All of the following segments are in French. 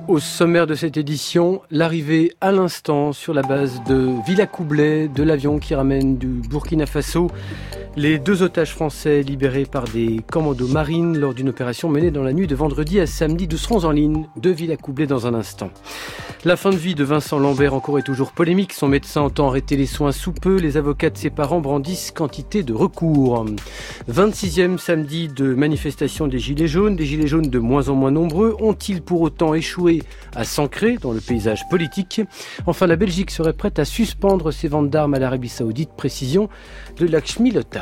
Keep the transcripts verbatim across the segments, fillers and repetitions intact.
Au sommaire de cette édition, l'arrivée à l'instant sur la base de Villacoublay de l'avion qui ramène du Burkina Faso les deux otages français libérés par des commandos marines lors d'une opération menée dans la nuit de vendredi à samedi. Nous serons en ligne de Villacoublay dans un instant. La fin de vie de Vincent Lambert encore et toujours polémique. Son médecin entend arrêter les soins sous peu. Les avocats de ses parents brandissent quantité de recours. vingt-sixième samedi de manifestation des Gilets jaunes. Des Gilets jaunes de moins en moins nombreux. Ont-ils pour autant échoué à s'ancrer dans le paysage politique? Enfin, la Belgique serait prête à suspendre ses ventes d'armes à l'Arabie Saoudite. Précision de Lakshmi Lotta.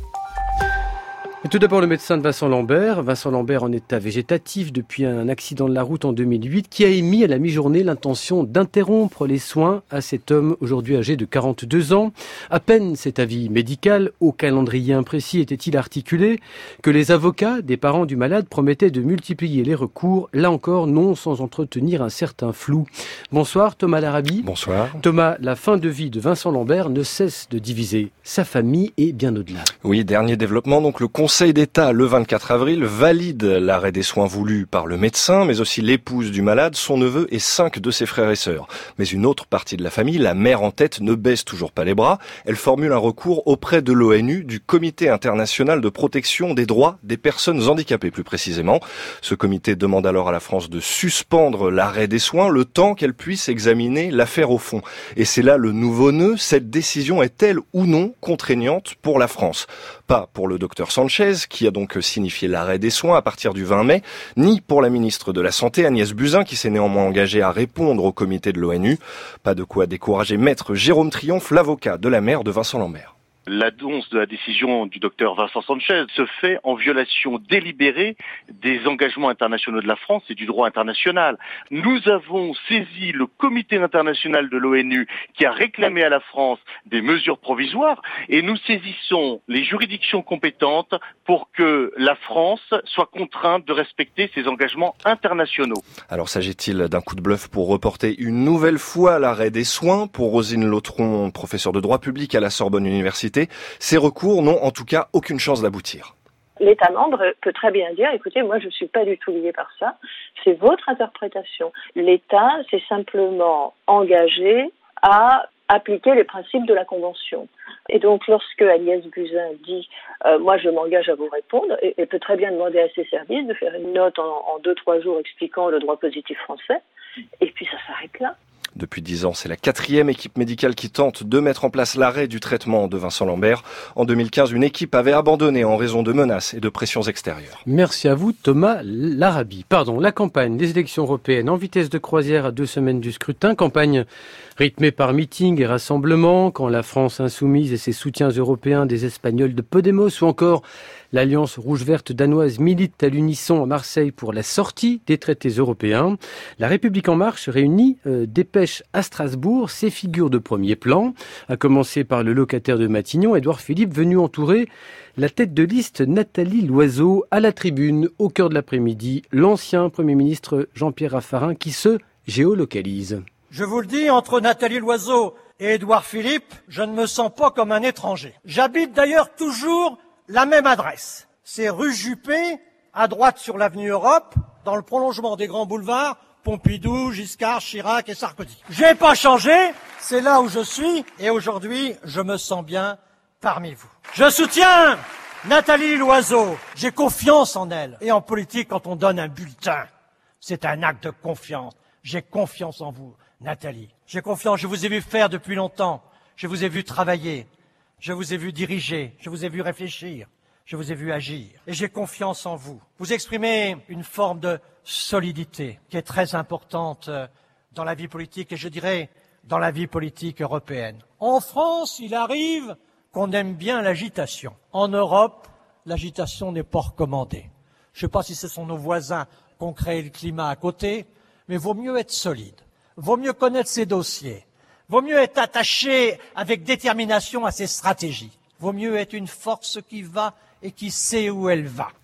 Et tout d'abord, le médecin de Vincent Lambert. Vincent Lambert en état végétatif depuis un accident de la route en deux mille huit qui a émis à la mi-journée l'intention d'interrompre les soins à cet homme aujourd'hui âgé de quarante-deux ans. À peine cet avis médical, au calendrier imprécis, était-il articulé que les avocats des parents du malade promettaient de multiplier les recours, là encore non sans entretenir un certain flou. Bonsoir Thomas Larabi. Bonsoir. Thomas, la fin de vie de Vincent Lambert ne cesse de diviser sa famille et bien au-delà. Oui, dernier développement, donc le Conseil d'État, le vingt-quatre avril, valide l'arrêt des soins voulus par le médecin, mais aussi l'épouse du malade, son neveu et cinq de ses frères et sœurs. Mais une autre partie de la famille, la mère en tête, ne baisse toujours pas les bras. Elle formule un recours auprès de l'ONU, du Comité international de protection des droits des personnes handicapées, plus précisément. Ce comité demande alors à la France de suspendre l'arrêt des soins le temps qu'elle puisse examiner l'affaire au fond. Et c'est là le nouveau nœud. Cette décision est-elle ou non contraignante pour la France? Pas pour le docteur Sanchez, qui a donc signifié l'arrêt des soins à partir du vingt mai, ni pour la ministre de la Santé, Agnès Buzyn, qui s'est néanmoins engagée à répondre au comité de l'ONU. Pas de quoi décourager maître Jérôme Triomphe, l'avocat de la mère de Vincent Lambert. L'annonce de la décision du docteur Vincent Sanchez se fait en violation délibérée des engagements internationaux de la France et du droit international. Nous avons saisi le comité international de l'ONU qui a réclamé à la France des mesures provisoires et nous saisissons les juridictions compétentes pour que la France soit contrainte de respecter ses engagements internationaux. Alors s'agit-il d'un coup de bluff pour reporter une nouvelle fois l'arrêt des soins? Pour Rosine Lautron, professeure de droit public à la Sorbonne Université, ces recours n'ont en tout cas aucune chance d'aboutir. L'État membre peut très bien dire, écoutez, moi je ne suis pas du tout lié par ça, c'est votre interprétation. L'État s'est simplement engagé à appliquer les principes de la Convention. Et donc lorsque Agnès Buzyn dit euh, « moi je m'engage à vous répondre », elle peut très bien demander à ses services de faire une note en, en deux, trois jours expliquant le droit positif français, et puis ça s'arrête là. Depuis dix ans, c'est la quatrième équipe médicale qui tente de mettre en place l'arrêt du traitement de Vincent Lambert. En deux mille quinze, une équipe avait abandonné en raison de menaces et de pressions extérieures. Merci à vous, Thomas Larabi. Pardon, la campagne des élections européennes en vitesse de croisière à deux semaines du scrutin. Campagne rythmée par meetings et rassemblements, quand la France insoumise et ses soutiens européens des Espagnols de Podemos ou encore l'Alliance rouge-verte danoise milite à l'unisson à Marseille pour la sortie des traités européens. La République en marche réunit euh, dépêche à Strasbourg ses figures de premier plan, à commencer par le locataire de Matignon, Édouard Philippe, venu entourer la tête de liste Nathalie Loiseau. À la tribune, au cœur de l'après-midi, l'ancien Premier ministre Jean-Pierre Raffarin qui se géolocalise. Je vous le dis, entre Nathalie Loiseau et Édouard Philippe, je ne me sens pas comme un étranger. J'habite d'ailleurs toujours la même adresse. C'est rue Juppé, à droite sur l'avenue Europe, dans le prolongement des grands boulevards, Pompidou, Giscard, Chirac et Sarkozy. J'ai pas changé, c'est là où je suis, et aujourd'hui, je me sens bien parmi vous. Je soutiens Nathalie Loiseau, j'ai confiance en elle. Et en politique, quand on donne un bulletin, c'est un acte de confiance. J'ai confiance en vous, Nathalie. J'ai confiance, je vous ai vu faire depuis longtemps, je vous ai vu travailler. Je vous ai vu diriger, je vous ai vu réfléchir, je vous ai vu agir. Et j'ai confiance en vous. Vous exprimez une forme de solidité qui est très importante dans la vie politique et je dirais dans la vie politique européenne. En France, il arrive qu'on aime bien l'agitation. En Europe, l'agitation n'est pas recommandée. Je ne sais pas si ce sont nos voisins qui ont créé le climat à côté, mais vaut mieux être solide, vaut mieux connaître ses dossiers. Vaut mieux être attaché avec détermination à ses stratégies. Vaut mieux être une force qui va et qui sait où elle va.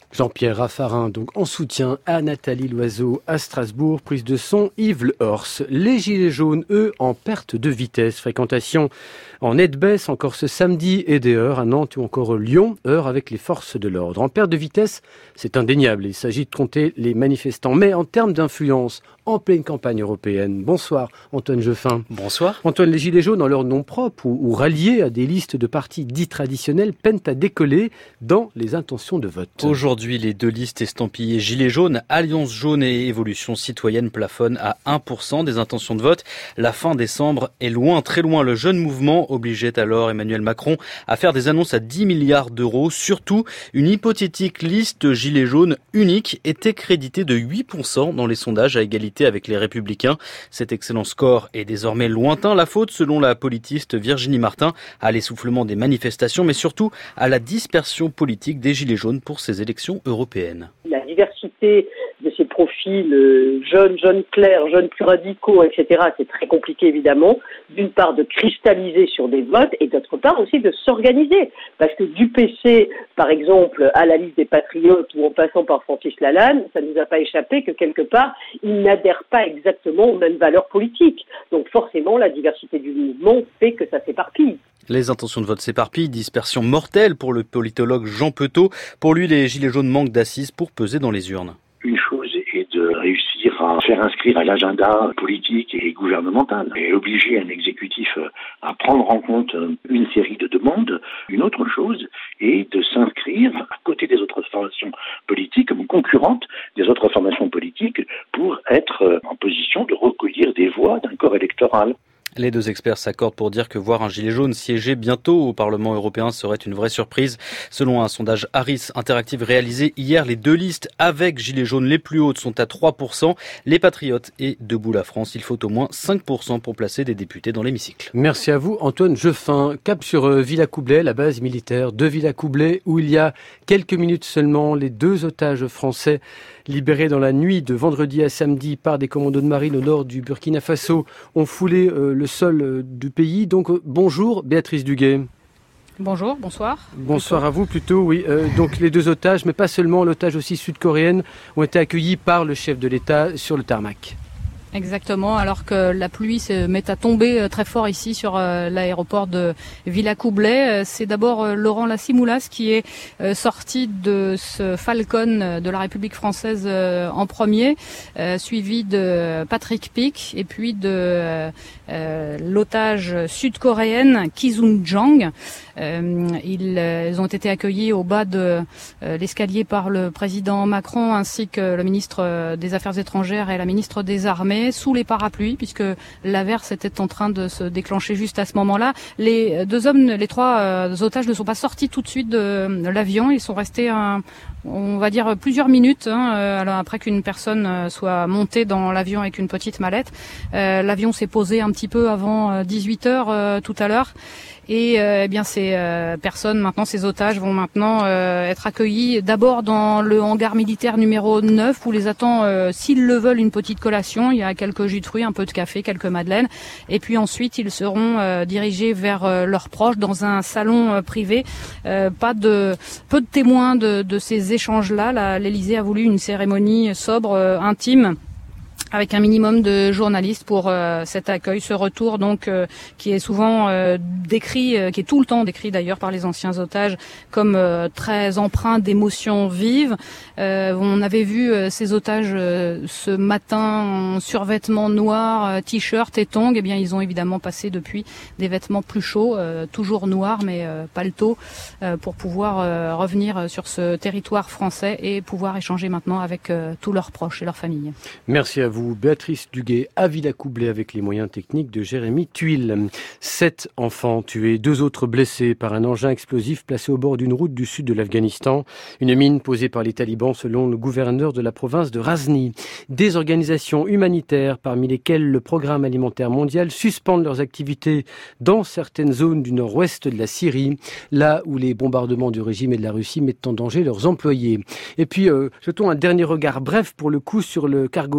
Jean-Pierre Raffarin, donc en soutien à Nathalie Loiseau à Strasbourg. Prise de son, Yves Le Horst. Les gilets jaunes, eux, en perte de vitesse. Fréquentation en nette baisse encore ce samedi et des heures à Nantes ou encore Lyon. Heures avec les forces de l'ordre. En perte de vitesse, c'est indéniable. Il s'agit de compter les manifestants. Mais en termes d'influence, en pleine campagne européenne. Bonsoir Antoine Jeffin. Bonsoir. Antoine, les gilets jaunes, en leur nom propre ou, ou ralliés à des listes de partis dits traditionnels, peinent à décoller dans les intentions de vote. Aujourd'hui, les deux listes estampillées gilets jaunes, Alliance jaune et Évolution citoyenne plafonnent à un pour cent des intentions de vote. La fin décembre est loin, très loin. Le jeune mouvement obligeait alors Emmanuel Macron à faire des annonces à dix milliards d'euros. Surtout, une hypothétique liste gilets jaunes unique était créditée de huit pour cent dans les sondages à égalité avec les Républicains. Cet excellent score est désormais lointain. La faute, selon la politiste Virginie Martin, à l'essoufflement des manifestations, mais surtout à la dispersion politique des Gilets jaunes pour ces élections européennes. La diversité de ces profils euh, jeunes, jeunes clairs, jeunes plus radicaux, et cetera, c'est très compliqué évidemment, d'une part de cristalliser sur des votes et d'autre part aussi de s'organiser. Parce que du P C, par exemple, à la liste des Patriotes ou en passant par Francis Lalanne, ça ne nous a pas échappé que quelque part, ils n'adhèrent pas exactement aux mêmes valeurs politiques. Donc forcément, la diversité du mouvement fait que ça s'éparpille. Les intentions de vote s'éparpillent, dispersion mortelle pour le politologue Jean Petot. Pour lui, les Gilets jaunes manquent d'assises pour peser dans les urnes. Une chose est de réussir à faire inscrire à l'agenda politique et gouvernemental et obliger un exécutif à prendre en compte une série de demandes. Une autre chose est de s'inscrire à côté des autres formations politiques comme concurrentes des autres formations politiques pour être en position de recueillir des voix d'un corps électoral. Les deux experts s'accordent pour dire que voir un gilet jaune siéger bientôt au Parlement européen serait une vraie surprise. Selon un sondage Harris Interactive réalisé hier, les deux listes avec gilets jaunes les plus hautes sont à trois pour cent. Les Patriotes et Debout la France, il faut au moins cinq pour cent pour placer des députés dans l'hémicycle. Merci à vous Antoine Jeffin. Cap sur Villacoublay, la base militaire de Villacoublay, où il y a quelques minutes seulement, les deux otages français libérés dans la nuit de vendredi à samedi par des commandos de marine au nord du Burkina Faso ont foulé euh, le sol euh, du pays. Donc euh, bonjour Béatrice Duguay. Bonjour, bonsoir. Bonsoir à vous plutôt, oui. Euh, donc les deux otages, mais pas seulement, l'otage aussi sud-coréenne, ont été accueillis par le chef de l'État sur le tarmac. Exactement, alors que la pluie se met à tomber très fort ici sur euh, l'aéroport de Villacoublay. C'est d'abord euh, Laurent Lassimoulas qui est euh, sorti de ce Falcon de la République française euh, en premier, euh, suivi de Patrick Pic et puis de euh, l'otage sud-coréenne Ki-Sung Jang. Euh, ils, ils ont été accueillis au bas de euh, l'escalier par le président Macron ainsi que le ministre des Affaires étrangères et la ministre des Armées, sous les parapluies, puisque l'averse était en train de se déclencher juste à ce moment-là. Les deux hommes, les trois euh, otages ne sont pas sortis tout de suite de, de l'avion. Ils sont restés, un, on va dire, plusieurs minutes hein, euh, alors après qu'une personne euh, soit montée dans l'avion avec une petite mallette. Euh, l'avion s'est posé un petit peu avant euh, dix-huit heures euh, tout à l'heure. Et euh, eh bien ces euh, personnes, maintenant ces otages, vont maintenant euh, être accueillis d'abord dans le hangar militaire numéro neuf où les attend, euh, s'ils le veulent, une petite collation. Il y a quelques jus de fruits, un peu de café, quelques madeleines. Et puis ensuite, ils seront euh, dirigés vers euh, leurs proches dans un salon euh, privé. Euh, pas de peu de témoins de, de ces échanges-là. L'Élysée a voulu une cérémonie sobre, euh, intime, avec un minimum de journalistes pour euh, cet accueil, ce retour donc euh, qui est souvent euh, décrit, euh, qui est tout le temps décrit d'ailleurs par les anciens otages comme euh, très empreint d'émotions vives. Euh, on avait vu euh, ces otages euh, ce matin en survêtements noirs, euh, t-shirt et tongs. Eh bien, ils ont évidemment passé depuis des vêtements plus chauds, euh, toujours noirs mais euh, paletot, euh, pour pouvoir euh, revenir sur ce territoire français et pouvoir échanger maintenant avec euh, tous leurs proches et leurs familles. Merci à vous. Béatrice Duguay à Villacoublay avec les moyens techniques de Jérémy Tuile. Sept enfants tués, deux autres blessés par un engin explosif placé au bord d'une route du sud de l'Afghanistan. Une mine posée par les talibans selon le gouverneur de la province de Ghazni. Des organisations humanitaires, parmi lesquelles le Programme alimentaire mondial, suspendent leurs activités dans certaines zones du nord-ouest de la Syrie, là où les bombardements du régime et de la Russie mettent en danger leurs employés. Et puis, euh, jetons un dernier regard bref pour le coup sur le cargo saoudien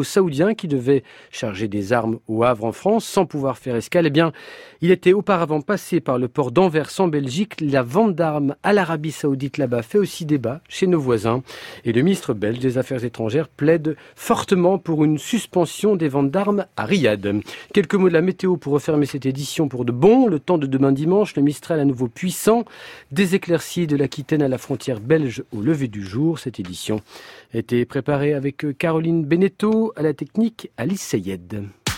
Marin qui devait charger des armes au Havre en France sans pouvoir faire escale. Eh bien, il était auparavant passé par le port d'Anvers en Belgique. La vente d'armes à l'Arabie Saoudite là-bas fait aussi débat chez nos voisins. Et le ministre belge des Affaires étrangères plaide fortement pour une suspension des ventes d'armes à Riyad. Quelques mots de la météo pour refermer cette édition pour de bon. Le temps de demain dimanche, le Mistral à nouveau puissant. Des éclaircies de l'Aquitaine à la frontière belge au lever du jour. Cette édition a été préparée avec Caroline Beneteau, à la technique Alice Seyed.